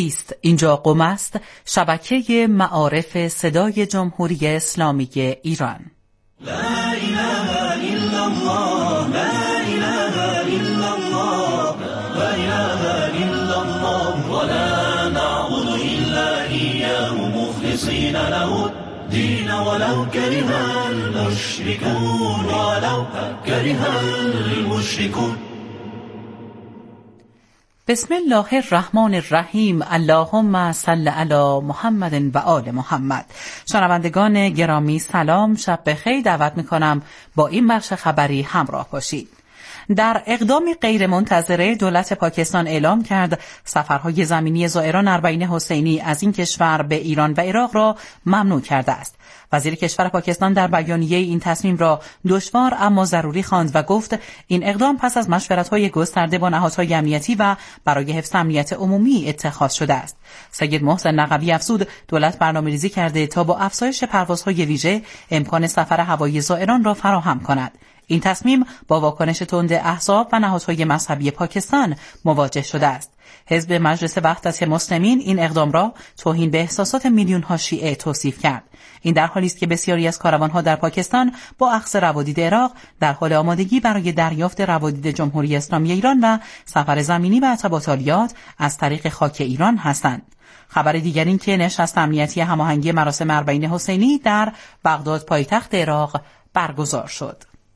زیست. اینجا قم است، شبکه معارف صدای جمهوری اسلامی ایران. لا اله الا الله، لا اله الا الله، لا اله الا الله، ولا نعبد الا اياه مخلصين له الدين ولو كره المشركون، ولو كره المشركون. بسم الله الرحمن الرحیم. اللهم صل علی محمد و آل محمد. شنوندگان گرامی سلام، شب بخیر. دعوت میکنم با این بخش خبری همراه باشید. در اقدامی غیرمنتظره دولت پاکستان اعلام کرد سفرهای زمینی زائران اربعین حسینی از این کشور به ایران و عراق را ممنوع کرده است. وزیر کشور پاکستان در بیانیه این تصمیم را دشوار اما ضروری خواند و گفت این اقدام پس از مشورت‌های گسترده با نهادهای امنیتی و برای حفظ امنیت عمومی اتخاذ شده است. سید محسن نقوی افزود دولت برنامه‌ریزی کرده تا با افزایش پروازهای ویژه امکان سفر هوایی زائران را فراهم کند. این تصمیم با واکنش تند احزاب و نهادهای مذهبی پاکستان مواجه شده است. حزب مجلس وحدت مسلمین این اقدام را توهین به احساسات میلیون‌ها شیعه توصیف کرد. این در حالی است که بسیاری از کاروان‌ها در پاکستان با اخذ روادید عراق در حال آمادگی برای دریافت روادید جمهوری اسلامی ایران و سفر زمینی به ارتباطات از طریق خاک ایران هستند. خبر دیگر این که نشست امنیتی هماهنگی مراسم اربعین حسینی در بغداد پایتخت عراق برگزار شد.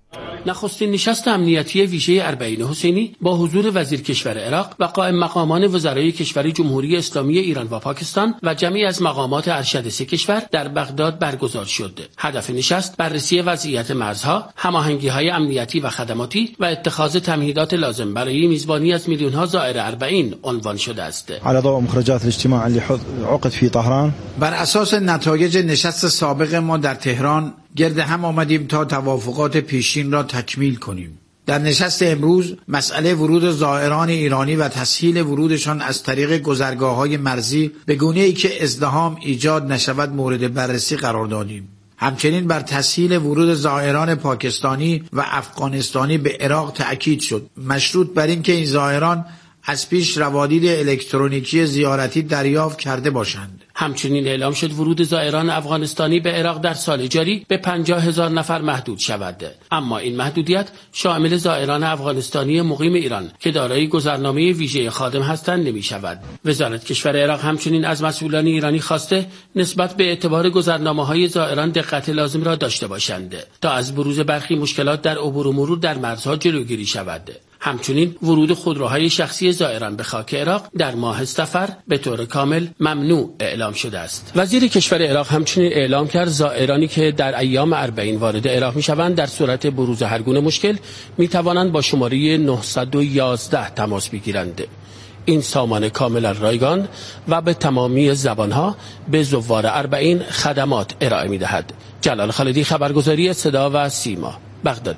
نخستین نشست امنیتی ویژه اربعین حسینی با حضور وزیر کشور عراق و قائم مقامان وزرای کشور جمهوری اسلامی ایران و پاکستان و جمعی از مقامات ارشد سه کشور در بغداد برگزار شد. هدف نشست بررسی وضعیت مرزها، هماهنگی‌های امنیتی و خدماتی و اتخاذ تمهیدات لازم برای میزبانی از میلیون‌ها زائر اربعین عنوان شده است. على ضوء مخرجات الاجتماع اللي عقد في طهران، بر اساس نتایج نشست سابق ما در تهران گرد هم آمدیم تا توافقات پیشین را تکمیل کنیم. در نشست امروز مسئله ورود زائران ایرانی و تسهیل ورودشان از طریق گذرگاه‌های مرزی به گونه‌ای که ازدحام ایجاد نشود مورد بررسی قرار دادیم. همچنین بر تسهیل ورود زائران پاکستانی و افغانستانی به عراق تأکید شد، مشروط بر این که این زائران از پیش روادید الکترونیکی زیارتی دریافت کرده باشند. همچنین اعلام شد ورود زائران افغانستانی به عراق در سال جاری به 50,000 نفر محدود شود. اما این محدودیت شامل زائران افغانستانی مقیم ایران که دارای گذرنامه ویژه خادم هستند نمی شود. وزارت کشور عراق همچنین از مسئولان ایرانی خواسته نسبت به اعتبار گذرنامه‌های زائران دقت لازم را داشته باشند تا از بروز برخی مشکلات در عبور و مرور در مرزها جلوگیری شود. همچنین ورود خودروهای شخصی زائران به خاک عراق در ماه صفر به طور کامل ممنوع اعلام شده است. وزیر کشور عراق همچنین اعلام کرد زائرانی که در ایام اربعین وارد عراق میشوند در صورت بروز هر گونه مشکل میتوانند با شماره 911 تماس بگیرند. این سامان کاملا رایگان و به تمامی زبانها به زوار اربعین خدمات ارائه میدهد. جلال خالدی، خبرگزاری صدا و سیما، بغداد.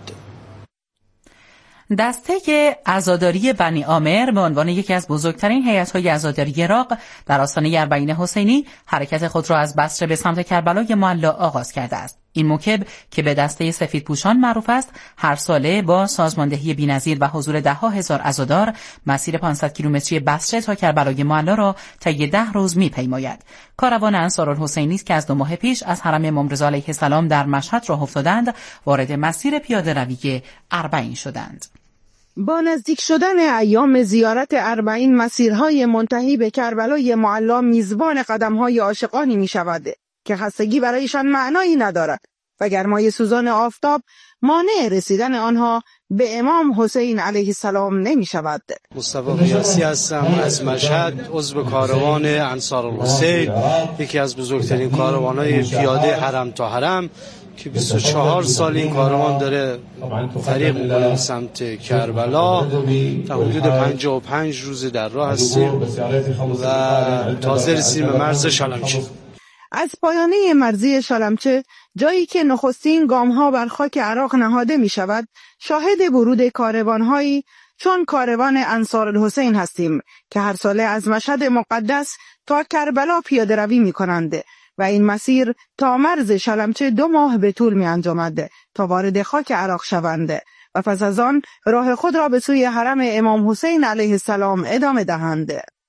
دسته عزاداری بنی عامر به عنوان یکی از بزرگترین هیئت‌های عزاداری عراق در آستانه اربعین حسینی حرکت خود را از بصره به سمت کربلای معلی آغاز کرده است. این موکب که به دسته سفیدپوشان معروف است، هر ساله با سازماندهی بی‌نظیر و حضور ده‌ها هزار عزادار مسیر 500 کیلومتری بصره تا کربلای معلی را طی 10 روز می‌پیماید. کاروان انصارالحسینی است که از 2 ماه پیش از حرم امام رضا علیه السلام در مشهد راه افتادند، وارد مسیر پیاده‌روی اربعین شدند. با نزدیک شدن ایام زیارت اربعین مسیرهای منتهی به کربلای معلی میزبان قدمهای عاشقانی می شود که خستگی برایشان معنایی ندارد و گرمای سوزان آفتاب مانع رسیدن آنها به امام حسین علیه السلام نمی شود. مصطفی قیاسی هستم از مشهد، عضو کاروان انصارالحسین، یکی از بزرگترین کاروان‌های پیاده حرم تا حرم که 24 سال این کاروان داره طریق می‌کنه به سمت کربلا. تا حدود 55 روز در راه هستیم و تازه رسیدیم به مرز شلمچه. از پایانه مرزی شلمچه، جایی که نخستین گام‌ها بر خاک عراق نهاده می‌شود، شاهد ورود کاروان‌هایی چون کاروان انصارالحسین هستیم که هر ساله از مشهد مقدس تا کربلا پیاده روی می‌کنند و این مسیر تا مرز شلمچه 2 ماه به طول می انجامد تا وارد خاک عراق شوند و پس از آن راه خود را به سوی حرم امام حسین علیه السلام ادامه دهند.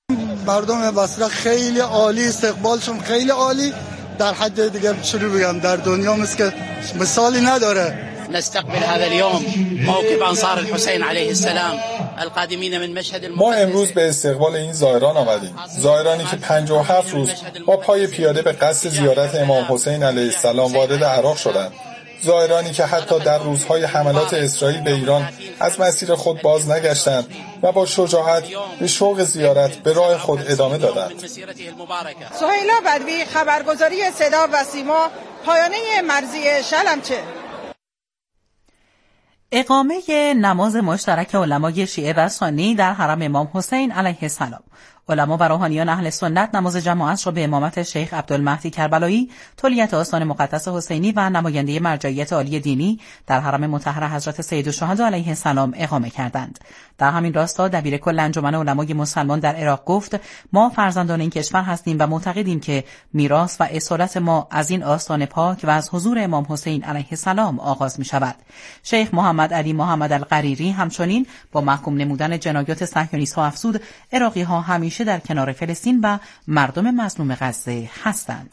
مردم بصره خیلی عالی، استقبالشون خیلی عالی، در حد دیگه چطور بگم در دنیا مثل مثالی نداره. نستقبل هذا اليوم موقف انصار الحسين عليه السلام القادمين من مشهد ما امروز به استقبال این زائران آمدیم، زائرانی که 57 روز با پای پیاده به قصد زیارت امام حسین علیه السلام وارد عراق شدند، زائرانی که حتی در روزهای حملات اسرائیل به ایران از مسیر خود باز نگشتند و با شجاعت به شوق زیارت به راه خود ادامه دادند. سهیلا بدوی، خبرگزاری صدا و سیما، پایانه مرزی شلمچه. اقامه نماز مشترک علمای شیعه و سنی در حرم امام حسین علیه السلام. علما و روحانیان اهل سنت نماز جماعت را به امامت شیخ عبدالمهدی کربلایی، تولیت آستان مقدس حسینی و نماینده مرجعیت عالی دینی در حرم مطهر حضرت سیدالشهدا علیه السلام اقامه کردند. در همین راستا دبیر کل انجمن علمای مسلمان در عراق گفت: ما فرزندان این کشور هستیم و معتقدیم که میراث و اصالت ما از این آستان پاک و از حضور امام حسین علیه السلام آغاز می شود. شیخ محمد علی محمد القریری همچنین با محکوم نمودن جنایات صهیونیست‌ها افزود: عراقی‌ها همیشه در کنار فلسطین و مردم مظلوم غزه هستند.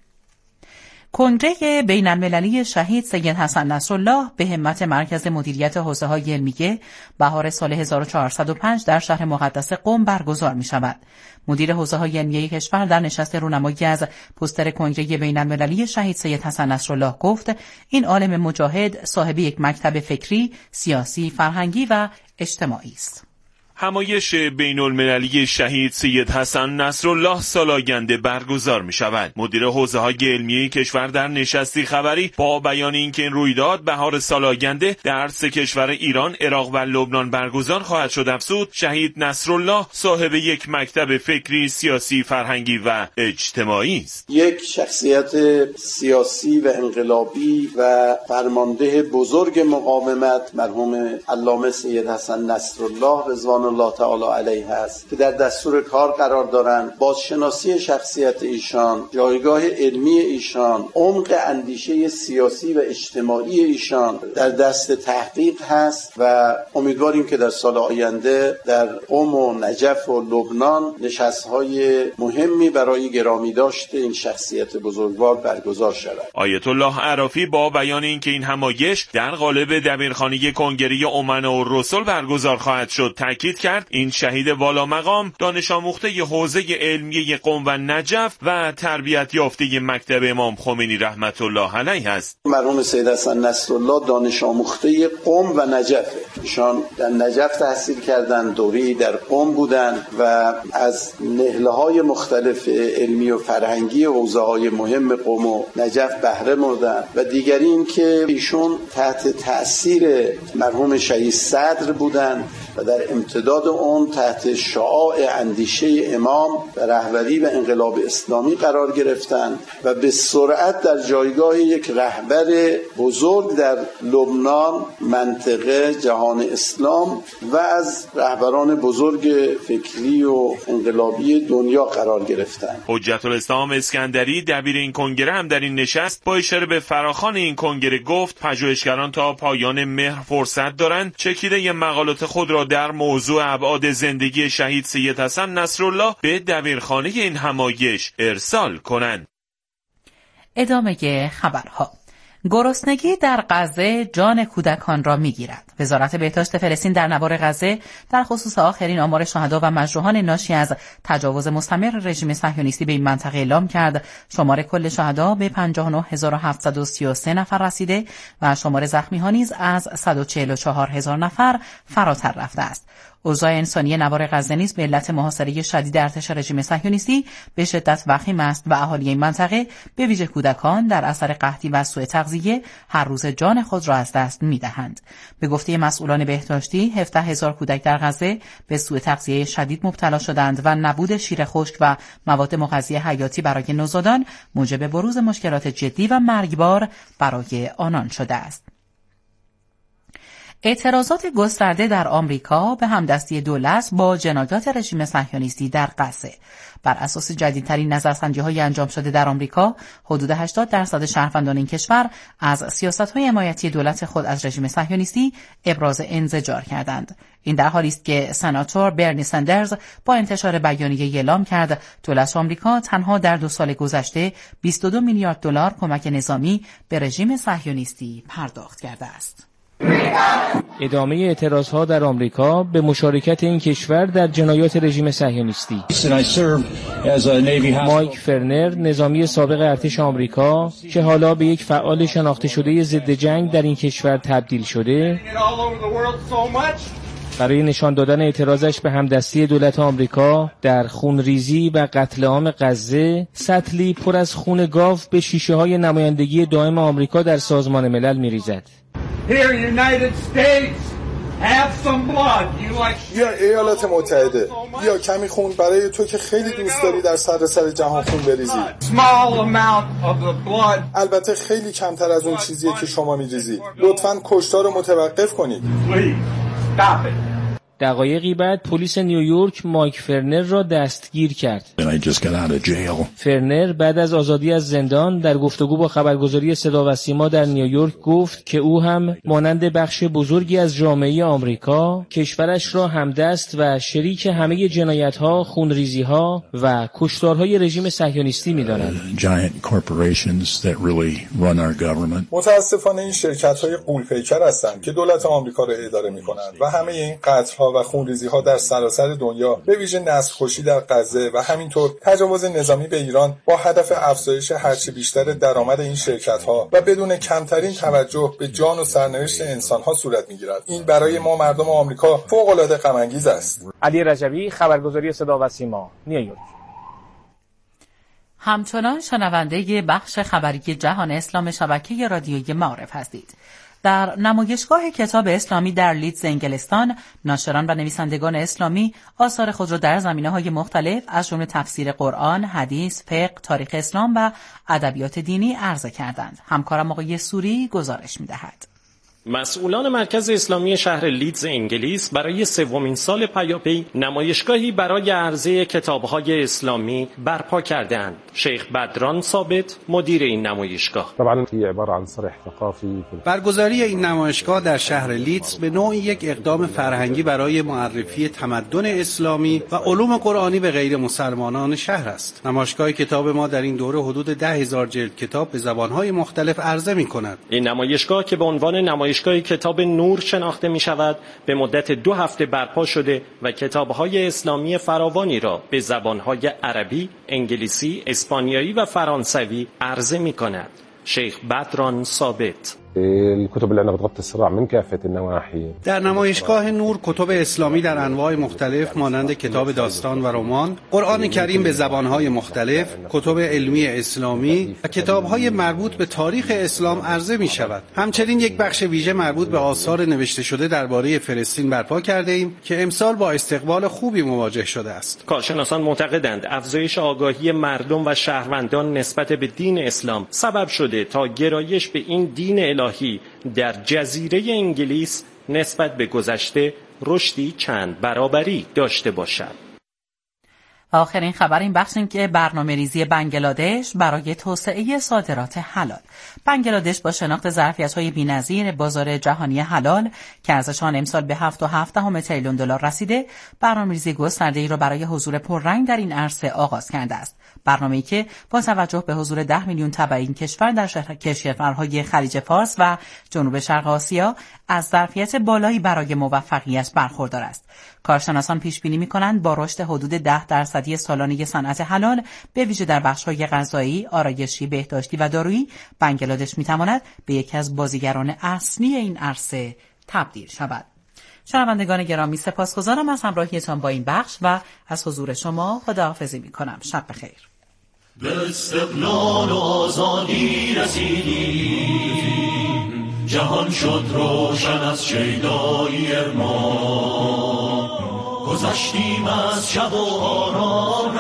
کنگره بین المللی شهید سید حسن نصرالله به همت مرکز مدیریت حوزه‌های علمیه بهار سال 1405 در شهر مقدس قم برگزار می شود. مدیر حوزه‌های علمیه کشور در نشست رونمایی از پوستر کنگره بین المللی شهید سید حسن نصرالله گفت: این عالم مجاهد صاحب یک مکتب فکری، سیاسی، فرهنگی و اجتماعی است. همایش بین المللی شهید سید حسن نصرالله سال آینده برگزار می شود. مدیر حوزه های علمیه کشور در نشستی خبری با بیان اینکه این رویداد بهار سال آینده در سه کشور ایران، عراق و لبنان برگزار خواهد شد افزود: شهید نصرالله صاحب یک مکتب فکری، سیاسی، فرهنگی و اجتماعی است. یک شخصیت سیاسی و انقلابی و فرمانده بزرگ مقاومت مرحوم علامه سید حسن نصرالله رضوان الله تعالی علیه است که در دستور کار قرار دارند. بازشناسی شخصیت ایشان، جایگاه علمی ایشان، عمق اندیشه سیاسی و اجتماعی ایشان در دست تحقیق هست و امیدواریم که در سال آینده در قم و نجف و لبنان نشست‌های مهمی برای گرامی داشته این شخصیت بزرگوار برگزار شود. آیت الله عرافی با بیان اینکه این همایش در قالب دبیرخانه کنگره امنا و رسول برگزار خواهد شد تاکید کرد این شهید والا مقام دانش آموخته حوزه علمیه قم و نجف و تربیت یافته مکتب امام خمینی رحمت الله علیه است. مرحوم سید حسن نصرالله دانش آموخته قم و نجف، ایشان در نجف تحصیل کردند، دوری در قم بودند و از نهله‌های مختلف علمی و فرهنگی حوزه‌های مهم قم و نجف بهره بردند و دیگری این که ایشون تحت تأثیر مرحوم شهید صدر بودند و در امتداد اون تحت شعاع اندیشه امام و رهبری و انقلاب اسلامی قرار گرفتند و به سرعت در جایگاه یک رهبر بزرگ در لبنان، منطقه، جهان اسلام و از رهبران بزرگ فکری و انقلابی دنیا قرار گرفتند. حجت الاسلام اسکندری دبیر این کنگره هم در این نشست با اشاره به فراخوان این کنگره گفت: پژوهشگران تا پایان مهر فرصت دارند چکیده مقالات خود را در موضوع ابعاد زندگی شهید سید حسن نصرالله به دبیرخانه این همایش ارسال کنند. ادامه خبرها. گرسنگی در غزه جان کودکان را می‌گیرد. وزارت بهداشت فلسطین در نوار غزه در خصوص آخرین آمار شهدا و مجروحان ناشی از تجاوز مستمر رژیم صهیونیستی به این منطقه اعلام کرد شمار کل شهدا به 59733 نفر رسیده و شمار زخمی‌ها نیز از 144000 نفر فراتر رفته است. اوضاع انسانی نوار غزه نیز به علت محاصره شدید ارتش رژیم صهیونیستی به شدت وخیم است و اهالی این منطقه به ویژه کودکان در اثر قحطی و سوء تغذیه هر روز جان خود را از دست می‌دهند. به گفته مسئولان بهداشتی 17000 کودک در غزه به سوء تغذیه شدید مبتلا شدند و نبود شیر خشک و مواد مغذی حیاتی برای نوزادان موجب بروز مشکلات جدی و مرگبار برای آنان شده است. اعتراضات گسترده در آمریکا به همدستی دولت با جنایات رژیم صهیونیستی در غزه. بر اساس جدیدترین نظرسنجی‌های انجام شده در آمریکا، حدود 80% شهروندان این کشور از سیاست‌های حمایتی دولت خود از رژیم صهیونیستی ابراز انزجار کردند. این در حالی است که سناتور برنی سندرز با انتشار بیانیه اعلام کرد دولت آمریکا تنها در 2 سال گذشته 22 میلیارد دلار کمک نظامی به رژیم صهیونیستی پرداخت کرده است. ادامه اعتراضها در آمریکا به مشارکت این کشور در جنایات رژیم صهیونیستی. مایک فرنر، نظامی سابق ارتش آمریکا که حالا به یک فعال شناخته شده ضد جنگ در این کشور تبدیل شده، برای نشان دادن اعتراضش به همدستی دولت آمریکا در خونریزی و قتل عام غزه، سطلی پر از خون گاو به شیشه‌های نمایندگی دائم آمریکا در سازمان ملل می‌ریزد. بیا ایالات متحده، بیا کمی خون برای تو که خیلی دوست داری در سر جهان خون بریزی. البته خیلی کمتر از اون چیزیه که شما میریزی. لطفاً کشتار رو متوقف کنید. دقایقی بعد پلیس نیویورک مایک فرنر را دستگیر کرد. فرنر بعد از آزادی از زندان در گفتگو با خبرگزاری صدا و سیما در نیویورک گفت که او هم مانند بخش بزرگی از جامعه آمریکا کشورش را همدست و شریک همه جنایت‌ها، خونریزی‌ها و کشتارهای رژیم صهیونیستی می‌داند. متاسفانه این شرکت‌های غول‌پیکر هستند که دولت آمریکا را اداره می‌کنند و همه این قتل‌ها و خونریزی‌ها در سراسر دنیا، به ویژه نسل‌کشی در غزه و همینطور تجاوز نظامی به ایران با هدف افزایش هرچه بیشتر درآمد این شرکت‌ها و بدون کمترین توجه به جان و سرنوشت انسان‌ها صورت می‌گیرد. این برای ما مردم آمریکا فوق‌العاده غم‌انگیز است. علی رجبی، خبرگزاری صدا و سیما، نیویورک. همچنان شنونده بخش خبری جهان اسلام شبکه رادیویی معارف هستید. در نمایشگاه کتاب اسلامی در لیدز انگلستان، ناشران و نویسندگان اسلامی آثار خود را در زمینه‌های مختلف از جمله تفسیر قرآن، حدیث، فقه، تاریخ اسلام و ادبیات دینی عرضه کردند. همکارم آقای سوری گزارش می‌دهد. مسئولان مرکز اسلامی شهر لیدز انگلیس برای 3مین سال پیاپی نمایشگاهی برای عرضه کتاب‌های اسلامی برپا کردند. شیخ بدران ثابت مدیر این نمایشگاه: برگزاری این نمایشگاه در شهر لیدز به نوعی یک اقدام فرهنگی برای معرفی تمدن اسلامی و علوم قرآنی به غیر مسلمانان شهر است. نمایشگاه کتاب ما در این دوره حدود 10,000 جلد کتاب به زبان‌های مختلف عرضه می‌کند. این نمایشگاه که به عنوان نمایشگاه کتاب نور شناخته می شود، به مدت 2 هفته برپا شده و کتاب‌های اسلامی فراوانی را به زبان‌های عربی، انگلیسی، اسپانیایی و فرانسوی عرضه می کند. شیخ بدران ثابت: در نمایشگاه نور کتب اسلامی در انواع مختلف مانند کتاب داستان و رمان، قرآن کریم به زبانهای مختلف، کتب علمی اسلامی و کتابهای مربوط به تاریخ اسلام عرضه می شود. همچنین یک بخش ویژه مربوط به آثار نوشته شده درباره فلسطین برپا کرده ایم که امسال با استقبال خوبی مواجه شده است. کارشناسان معتقدند افزایش آگاهی مردم و شهروندان نسبت به دین اسلام سبب شده تا گرایش به این دین الهی در جزیره انگلیس نسبت به گذشته رشدی چند برابری داشته باشد. آخرین خبر این بخش این که برنامه‌ریزی بنگلادش برای توسعه صادرات حلال. بنگلادش با شناخت ظرفیت‌های بی‌نظیر بازار جهانی حلال که ارزش آن امسال به 7.7 تریلیون دلار رسیده، برنامه‌ریزی گسترده‌ای را برای حضور پررنگ در این عرصه آغاز کرده است. برنامه‌ای که با توجه به حضور 10 میلیون تبع این کشور در کشورهای خلیج فارس و جنوب شرق آسیا از ظرفیت بالایی برای موفقیت برخوردار است. کارشناسان پیش بینی می‌کنند با رشد حدود 10% سالانه صنعت حلال به ویژه در بخش‌های غذایی، آرایشی، بهداشتی و دارویی، بنگلادش می‌تواند به یکی از بازیگران اصلی این عرصه تبدیل شود. شنوندگان گرامی، سپاسگزارم از همراهیتان با این بخش و از حضور شما خداحافظی می‌کنم. شب بخیر. به استقلال و آزادی رسیدیم، جهان شد روشن از شیدایی ارمان، گذشتیم از شب و آرام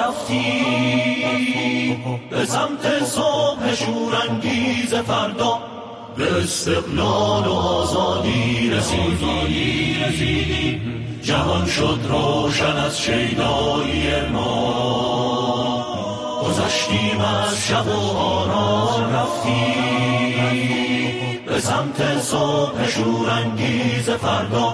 رفتیم به سمت صبح شورانگیز فردا. به استقلال و آزادی رسیدیم. جهان شد روشن از شیدایی ما، گذشتیم از شب و آرام رفتیم به سمت صبح شورانگیز فردا.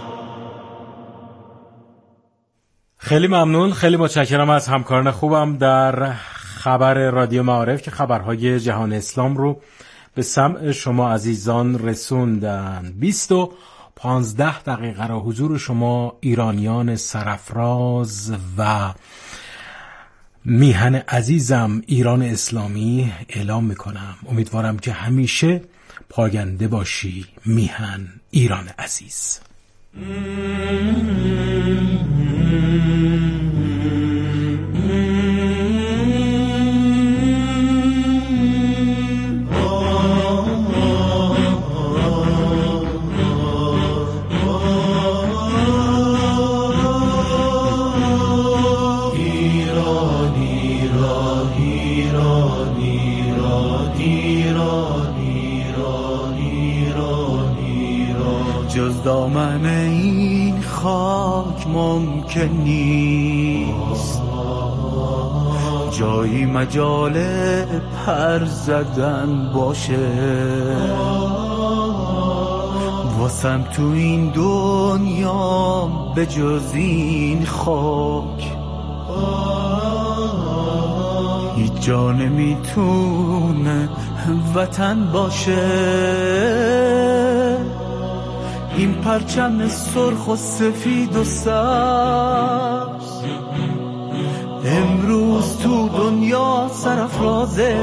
خیلی ممنون، خیلی متشکرم از همکاران خوبم در خبر رادیو معارف که خبرهای جهان اسلام رو به سمع شما عزیزان رسوندن. 15 دقیقه را حضور شما ایرانیان سرافراز و میهن عزیزم ایران اسلامی اعلام میکنم. امیدوارم که همیشه پاینده باشی میهن ایران عزیز. جز دامن این خاک ممکن نیست جایی مجال پر زدن باشه، واسم تو این دنیا به جز این خاک هیچ جا نمیتونه وطن باشه. این پرچم سرخ و سفید و سبز امروز تو دنیا سرافرازه،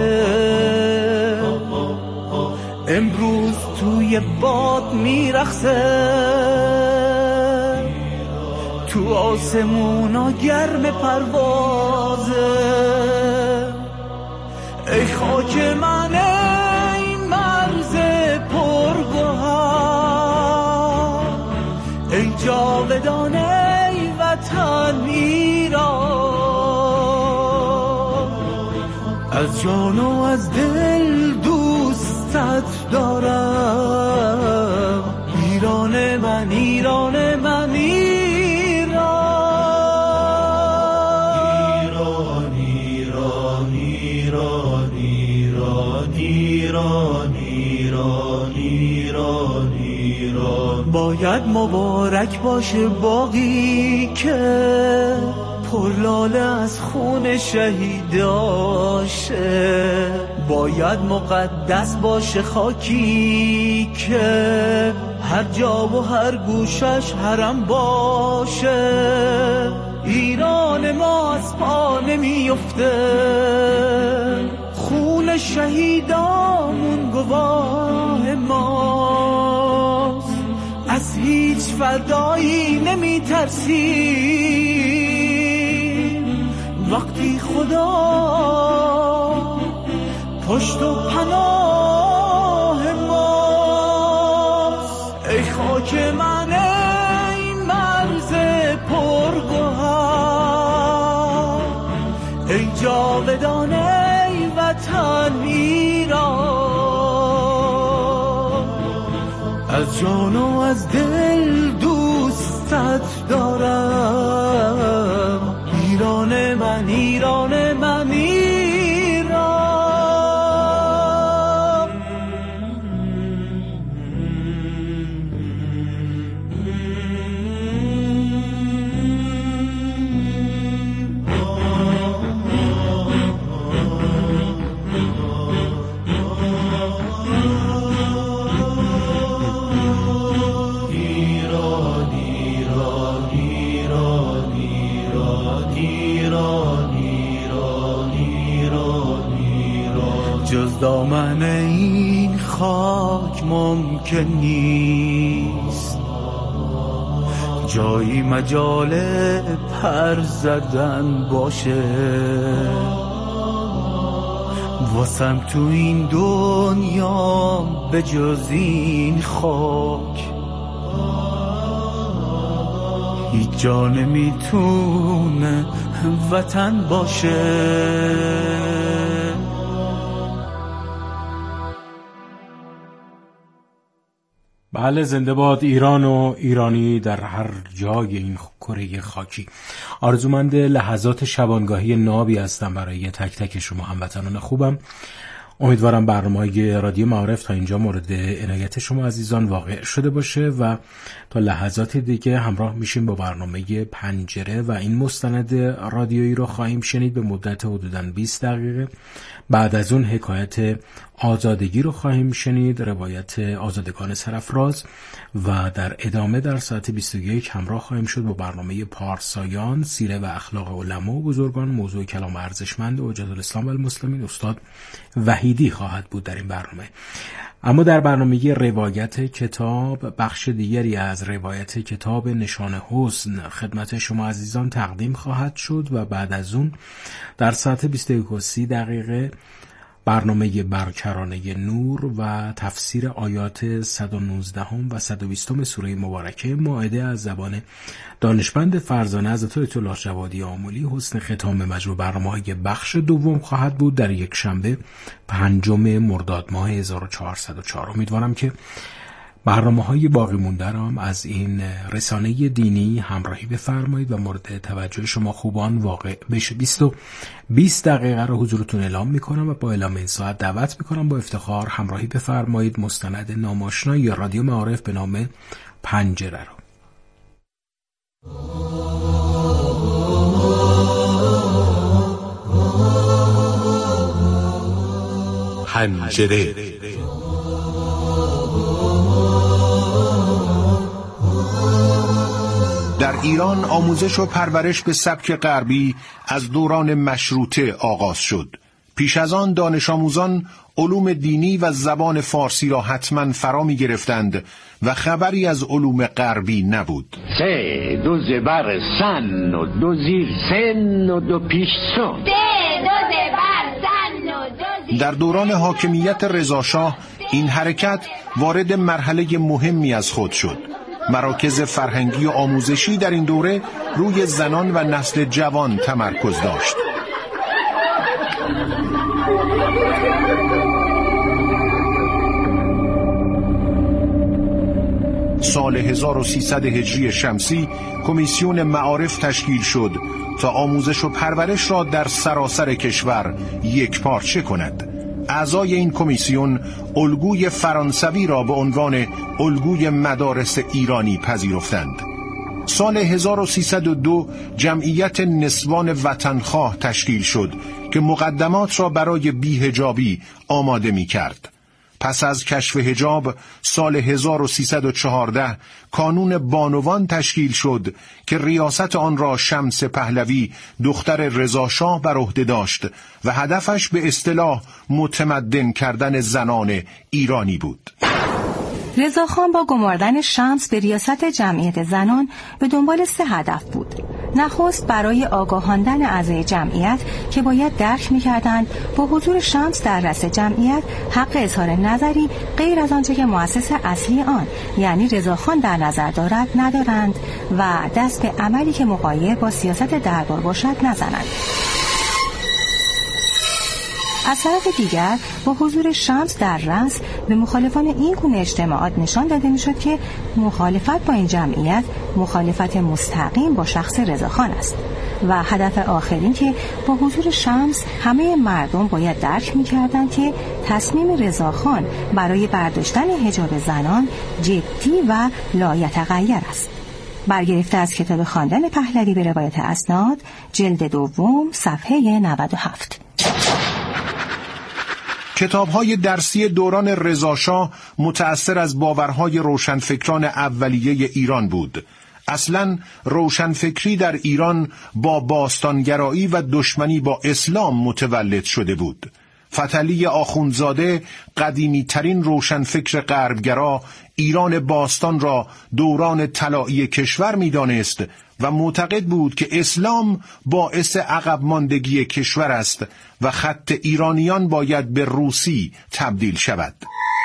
امروز توی باد میرقصه، تو آسمونا گرم پروازه. ای خاک من ای مرز پرگوهر، ای جاودان ای وطن ایران، از جان و از دل دوستت دارم. ایران من ایران من ایران، ایران ایران ایران ایران ایران ایران ایران. باید مبارک باشه باقی که پرلاله از خون شهیداشه، باید مقدس باشه خاکی که هر جا و هر گوشش حرم باشه. ایران ما از پا نمیفته، خون شهیدامون گواه ماست، از هیچ فدایی نمیترسیم وقتی خدا پشت و پناه ماست. ای خاک من ای مرز پرگوهر، ای جاودان ای وطن ایران، از جان و از دل دوستت دارم. ایران من ایران من ایران. جز دامن این خاک ممکن نیست جایی مجال پر زدن باشه، واسم تو این دنیا به جز این خاک هیچ جا نمیتونه وطن باشه. بله، زنده باد ایران و ایرانی در هر جای این کره خاکی. آرزومند لحظات شبانگاهی نابی هستم برای تک تک شما هموطنان خوبم. امیدوارم برنامه‌های رادیو معارف تا اینجا مورد عنایت شما عزیزان واقع شده باشه و تا لحظات دیگه همراه میشیم با برنامه پنجره و این مستند رادیویی رو خواهیم شنید به مدت حدوداً 20 دقیقه. بعد از اون حکایت آزادگی رو خواهیم شنید، روایت آزادگان سرافراز، و در ادامه در ساعت 21 همراه خواهیم شد با برنامه پارسایان، سیره و اخلاق علما و بزرگان. موضوع کلام ارزشمند حجت الاسلام و المسلمین استاد وحیدی خواهد بود در این برنامه. اما در برنامه روایت کتاب، بخش دیگری از روایت کتاب نشان حسن خدمت شما عزیزان تقدیم خواهد شد و بعد از اون در ساعت 21:30 دقیقه برنامه برکرانه نور و تفسیر آیات 119 و 120 سوره مبارکه مائده از زبان دانشمند فرزانه حضرت آیت الله جوادی آملی حسن ختام مجموع برنامه‌های بخش دوم خواهد بود در یک شنبه 5 مرداد ماه 1404. امیدوارم که برنامه‌های باقی مونده را هم از این رسانه دینی همراهی بفرمایید و مورد توجه شما خوبان واقع بشه. 20 دقیقه را حضورتون اعلام میکنم و با اعلام این ساعت دعوت میکنم با افتخار همراهی بفرمایید مستند ناماشنای رادیو معارف به نام پنجره را. پنجره. در ایران آموزش و پرورش به سبک غربی از دوران مشروطه آغاز شد. پیش از آن دانش آموزان علوم دینی و زبان فارسی را حتما فرا می گرفتند و خبری از علوم غربی نبود. 3 2 زبر سن و 2 زیر سن و 2 پیش سن. 3 2 زبر سن و 2 زیر. در دوران حاکمیت رضاشاه این حرکت وارد مرحله مهمی از خود شد. مراکز فرهنگی و آموزشی در این دوره روی زنان و نسل جوان تمرکز داشت. سال 1300 هجری شمسی کمیسیون معارف تشکیل شد تا آموزش و پرورش را در سراسر کشور یکپارچه کند. اعضای این کمیسیون الگوی فرانسوی را به عنوان الگوی مدارس ایرانی پذیرفتند. سال 1302 جمعیت نسوان وطنخواه تشکیل شد که مقدمات را برای بی‌حجابی آماده می کرد. پس از کشف حجاب سال 1314 کانون بانوان تشکیل شد که ریاست آن را شمس پهلوی دختر رضاشاه بر عهده داشت و هدفش به اصطلاح متمدن کردن زنان ایرانی بود. رضاخان با گماردن شمس به ریاست جمعیت زنان به دنبال 3 هدف بود. نخست برای آگاهاندن اعضای جمعیت که باید درک می‌کردند با حضور شمس در رأس جمعیت حق اظهار نظری غیر از آنچه که مؤسس اصلی آن یعنی رضاخان در نظر دارد ندارند و دست به عملی که مغایر با سیاست دربار باشد نزنند. از طرف دیگر با حضور شمس در رأس به مخالفان این گونه اجتماعات نشان داده میشد که مخالفت با این جمعیت مخالفت مستقیم با شخص رضاخان است و هدف آخرین که با حضور شمس همه مردم باید درک می‌کردند که تصمیم رضاخان برای برداشتن حجاب زنان جدی و لایتغیر است. برگرفته از کتاب خواندن پهلوی به روایت اسناد جلد 2 صفحه 97. کتاب‌های درسی دوران رضاشاه متأثر از باورهای روشنفکران اولیه ایران بود. اصلاً روشنفکری در ایران با باستانگرایی و دشمنی با اسلام متولد شده بود. فتحعلی آخوندزاده قدیمی ترین روشنفکر غربگرا ایران باستان را دوران طلایی کشور می‌دانست و معتقد بود که اسلام باعث عقب ماندگی کشور است و خط ایرانیان باید به روسی تبدیل شود.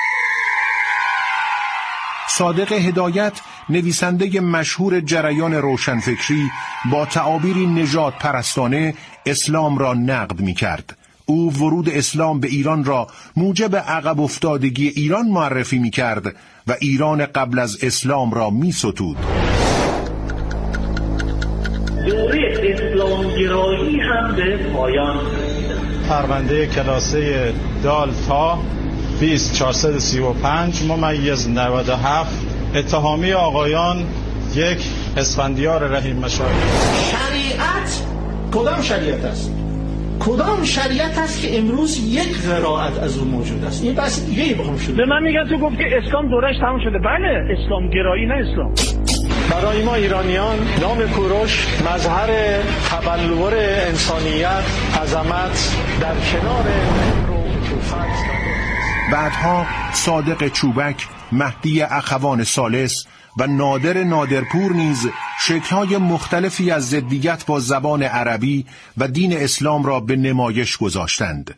صادق هدایت نویسنده مشهور جریان روشنفکری با تعابیری نژاد پرستانه اسلام را نقد می کرد. او ورود اسلام به ایران را موجب عقب افتادگی ایران معرفی می کرد و ایران قبل از اسلام را می ستود. دوره اسلامگرایی هم به پایان پرونده کلاسه دال تا 20435 ممیز 97 اتهامی آقایان 1 اسفندیار رحیم مشایخ. شریعت کدام شریعت است؟ کدام شریعت است که امروز یک قرائت از اون موجود است؟ این بحث دیگه بخوام شده. به من میگن تو گفت که اسلام دورش تموم شده. بله، اسلام گرایی نه اسلام. برای ما ایرانیان نام کوروش مظهر تبلور انسانیت، عظمت در کنار مهر و عطوفت. بعدها صادق چوبک، مهدی اخوان ثالث و نادر نادرپور نیز شکل‌های مختلفی از ضدیت با زبان عربی و دین اسلام را به نمایش گذاشتند.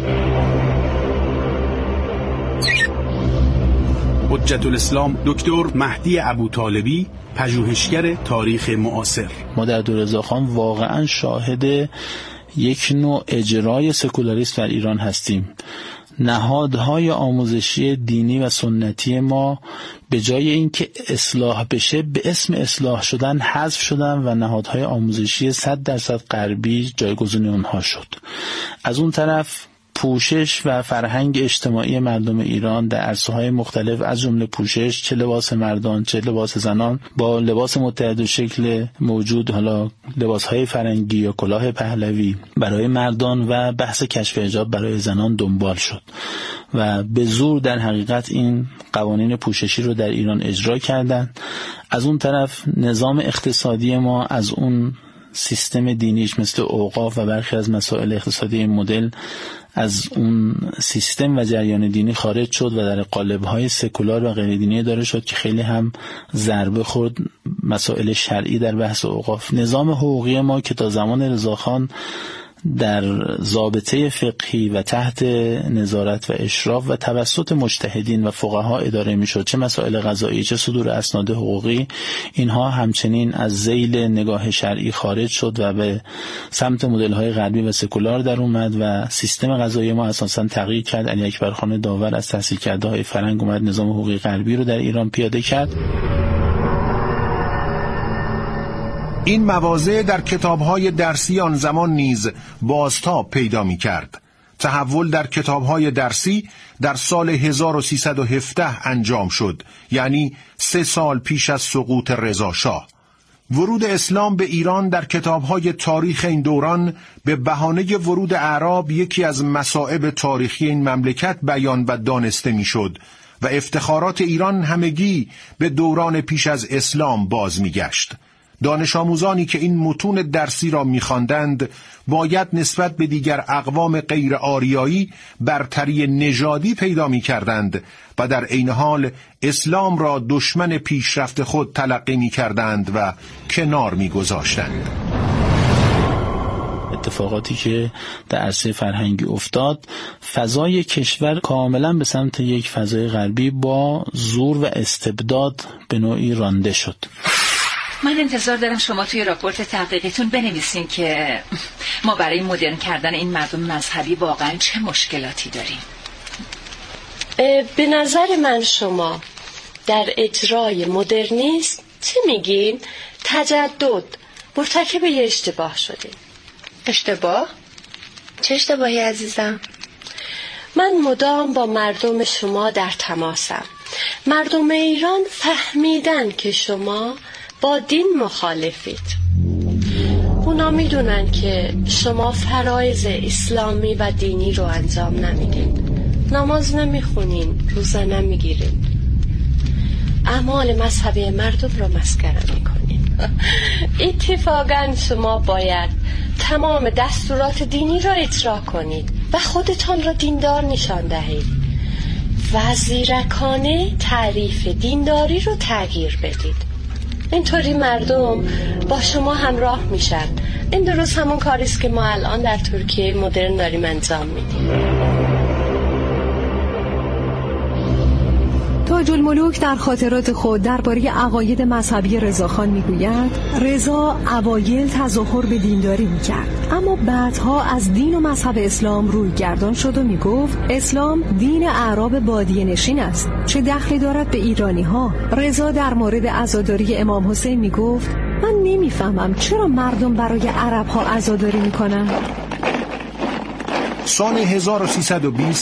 حجت الاسلام دکتر مهدی ابوطالبی، پژوهشگر تاریخ معاصر. ما در دوره رضاخان واقعا شاهد یک نوع اجرای سکولاریسم در ایران هستیم. نهادهای آموزشی دینی و سنتی ما به جای اینکه اصلاح بشه به اسم اصلاح شدن حذف شدن و نهادهای آموزشی 100% غربی جایگزین اونها شد. از اون طرف پوشش و فرهنگ اجتماعی مردم ایران در عرصه‌های مختلف از جمله پوشش، چه لباس مردان چه لباس زنان، با لباس متعددالشکل موجود، حالا لباس‌های فرنگی یا کلاه پهلوی برای مردان و بحث کشف حجاب برای زنان دنبال شد و به زور در حقیقت این قوانین پوششی رو در ایران اجرا کردند. از اون طرف نظام اقتصادی ما از اون سیستم دینیش مثل اوقاف و برخی از مسائل اقتصادی این مدل از اون سیستم و جریان دینی خارج شد و در قالب‌های سکولار و غیر دینی داره شد که خیلی هم ضربه خورد مسائل شرعی در بحث اوقاف. نظام حقوقی ما که تا زمان رضاخان در ضابطه فقهی و تحت نظارت و اشراف و توسط مجتهدین و فقها اداره میشد، چه مسائل قضایی چه صدور اسناد حقوقی، اینها همچنین از ذیل نگاه شرعی خارج شد و به سمت مدل‌های غربی و سکولار در اومد و سیستم قضایی ما اساساً تغییر کرد. علی اکبر خان داور از تحصیل کرده های فرنگ اومد نظام حقوقی غربی رو در ایران پیاده کرد. این مواضع در کتاب‌های درسی آن زمان نیز بازتاب پیدا می‌کرد. تحول در کتاب‌های درسی در سال 1317 انجام شد، یعنی 3 سال پیش از سقوط رضا شاه. ورود اسلام به ایران در کتاب‌های تاریخ این دوران به بهانه ورود اعراب یکی از مصائب تاریخی این مملکت بیان و دانسته می‌شد و افتخارات ایران همگی به دوران پیش از اسلام باز می‌گشت. دانش آموزانی که این متون درسی را می‌خواندند باید نسبت به دیگر اقوام غیر آریایی برتری نژادی پیدا می‌کردند و در عین حال اسلام را دشمن پیشرفت خود تلقی می‌کردند و کنار می‌گذاشتند. اتفاقاتی که در عرصه فرهنگی افتاد، فضای کشور کاملا به سمت یک فضای غربی با زور و استبداد به نوعی رانده شد. من انتظار دارم شما توی راپورت تحقیقیتون بنویسین که ما برای مدرن کردن این مردم مذهبی واقعا چه مشکلاتی داریم. به نظر من شما در اجرای مدرنیسم چی میگین؟ تجدد مرتکب یه اشتباه شدیم. اشتباه؟ چه اشتباهی عزیزم؟ من مدام با مردم شما در تماسم. مردم ایران فهمیدن که شما با دین مخالفید. اونا میدونن که شما فرایض اسلامی و دینی رو انجام نمیدین، نماز نمیخونین، روزه نمیگیرین، اعمال مذهبی مردم رو مسخره میکنین. اتفاقا شما باید تمام دستورات دینی رو اجرا کنید و خودتان رو دیندار نشان دهید و زیرکانه تعریف دینداری رو تغییر بدید. اینطوری مردم با شما همراه میشن. این درست همون کاریست که ما الان در ترکیه مدرن داریم انجام میدیم. تاج الملوک در خاطرات خود درباره عقاید مذهبی رضاخان میگوید رضا اوایل تظاهر به دینداری میکرد، اما بعدها از دین و مذهب اسلام روی گردان شد و میگفت اسلام دین اعراب بادیه نشین است، چه دخلی دارد به ایرانی ها. رضا در مورد عزاداری امام حسین میگفت من نمیفهمم چرا مردم برای عرب ها عزاداری میکنن. سال 1320